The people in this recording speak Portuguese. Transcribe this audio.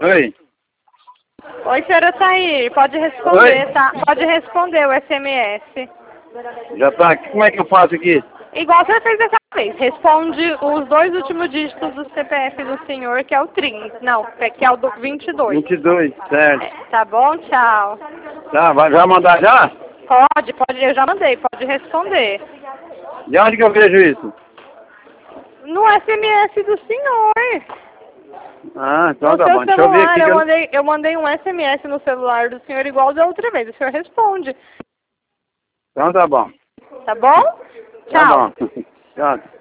Oi. Oi, senhora Sair, pode responder, Oi? tá? Pode responder o SMS. Já tá aqui. Como é que eu faço aqui? Igual você fez dessa vez. Responde os 2 últimos dígitos do CPF do senhor, que é o 30. Não, que é o do 22. 22, certo. Tá bom? Tchau. Tá, vai mandar já? Pode, eu já mandei, pode responder. De onde que eu vejo isso? No SMS do senhor. Ah, então No tá seu bom. Deixa eu ver celular, aqui. eu mandei um SMS no celular do senhor igual da outra vez. O senhor responde. Então tá bom. Tá bom? Tá Tchau. bom. Tchau.